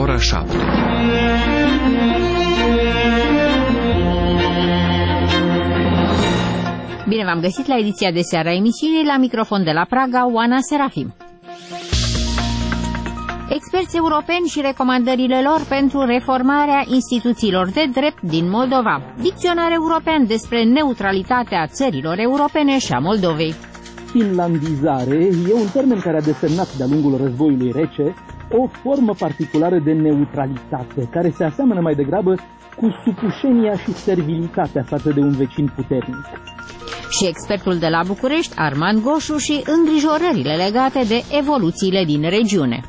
ora 7. Bine v-am găsit la ediția de seară a emisiunii, la microfon de la Praga, Oana Serafim. Experți europeni și recomandările lor pentru reformarea instituțiilor de drept din Moldova. Dicționar european despre neutralitatea țărilor europene și a Moldovei. Finlandizare e un termen care a desemnat de-a lungul războiului rece o formă particulară de neutralitate, care se aseamănă mai degrabă cu supușenia și servilitatea față de un vecin puternic. Și expertul de la București, Armand Goșu, și îngrijorările legate de evoluțiile din regiune.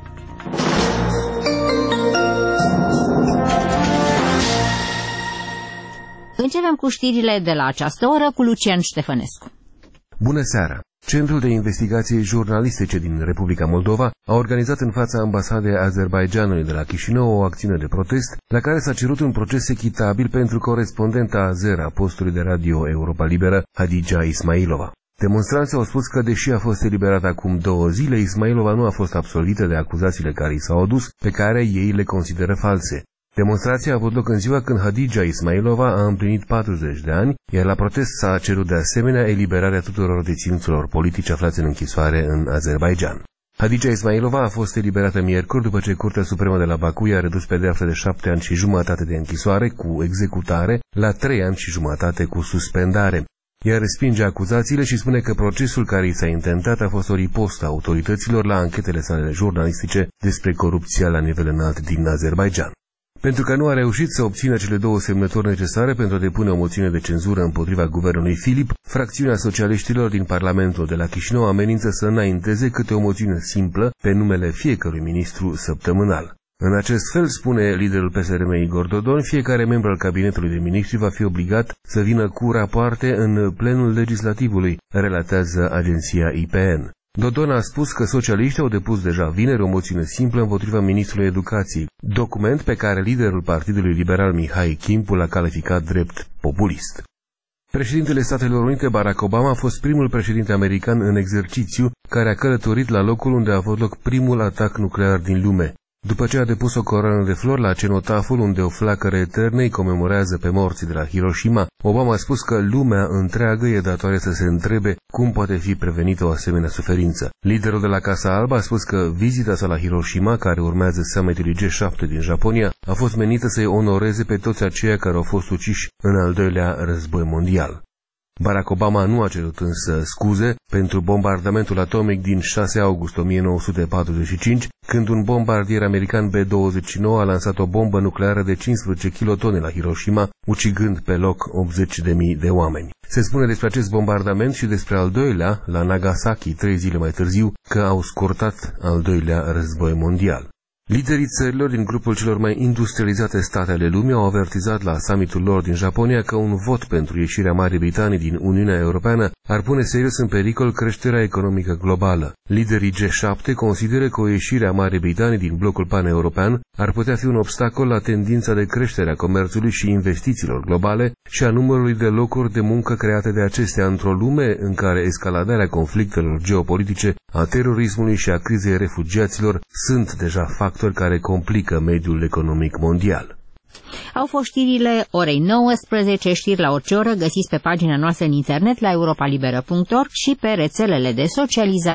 Începem cu știrile de la această oră cu Lucian Ștefănescu. Bună seara! Centrul de Investigații Jurnalistice din Republica Moldova a organizat în fața ambasadei Azerbaidjanului de la Chișinău o acțiune de protest la care s-a cerut un proces echitabil pentru corespondenta azeră a postului de radio Europa Liberă, Hadija Ismailova. Demonstranții au spus că, deși a fost eliberată acum 2 zile, Ismailova nu a fost absolvită de acuzațiile care i s-au adus, pe care ei le consideră false. Demonstrația a avut loc în ziua când Hadija Ismailova a împlinit 40 de ani, iar la protest s-a cerut de asemenea eliberarea tuturor deținuților politici aflați în închisoare în Azerbaidjan. Hadija Ismailova a fost eliberată miercuri după ce Curtea Supremă de la Baku i-a redus pedeapsa de 7 ani și jumătate de închisoare cu executare la 3 ani și jumătate cu suspendare. Ea respinge acuzațiile și spune că procesul care i s-a intentat a fost o ripostă a autorităților la anchetele sale jurnalistice despre corupția la nivel înalt din Azerbaidjan. Pentru că nu a reușit să obțină cele 2 semnături necesare pentru a depune o moțiune de cenzură împotriva guvernului Filip, fracțiunea socialiștilor din Parlamentul de la Chișinău amenință să înainteze câte o moțiune simplă pe numele fiecărui ministru săptămânal. În acest fel, spune liderul PSRM Igor Dodon, fiecare membru al cabinetului de miniștri va fi obligat să vină cu rapoarte în plenul legislativului, relatează agenția IPN. Dodon a spus că socialiștii au depus deja vineri o moțiune simplă împotriva ministrului educației, document pe care liderul Partidului Liberal Mihai Kimpu l-a calificat drept populist. Președintele Statelor Unite Barack Obama a fost primul președinte american în exercițiu care a călătorit la locul unde a avut loc primul atac nuclear din lume. După ce a depus o coroană de flori la cenotaful unde o flacără eternă îi comemorează pe morții de la Hiroshima, Obama a spus că lumea întreagă e datoare să se întrebe cum poate fi prevenită o asemenea suferință. Liderul de la Casa Albă a spus că vizita sa la Hiroshima, care urmează summitului G7 din Japonia, a fost menită să-i onoreze pe toți aceia care au fost uciși în al doilea război mondial. Barack Obama nu a cerut însă scuze pentru bombardamentul atomic din 6 august 1945, când un bombardier american B-29 a lansat o bombă nucleară de 15 kilotone la Hiroshima, ucigând pe loc 80.000 de oameni. Se spune despre acest bombardament și despre al doilea, la Nagasaki 3 zile mai târziu, că au scurtat al doilea război mondial. Liderii țărilor din grupul celor mai industrializate state ale lumii au avertizat la summitul lor din Japonia că un vot pentru ieșirea Marii Britanii din Uniunea Europeană ar pune serios în pericol creșterea economică globală. Liderii G7 consideră că o ieșire a Marii Britanii din blocul pan-european ar putea fi un obstacol la tendința de creștere a comerțului și investițiilor globale și a numărului de locuri de muncă create de acestea într-o lume în care escaladarea conflictelor geopolitice, a terorismului și a crizei refugiaților sunt deja factori care complică mediul economic mondial. Au fost știrile orei 19, știri la orice oră, găsiți pe pagina noastră în internet la europalibera.org și pe rețelele de socializare.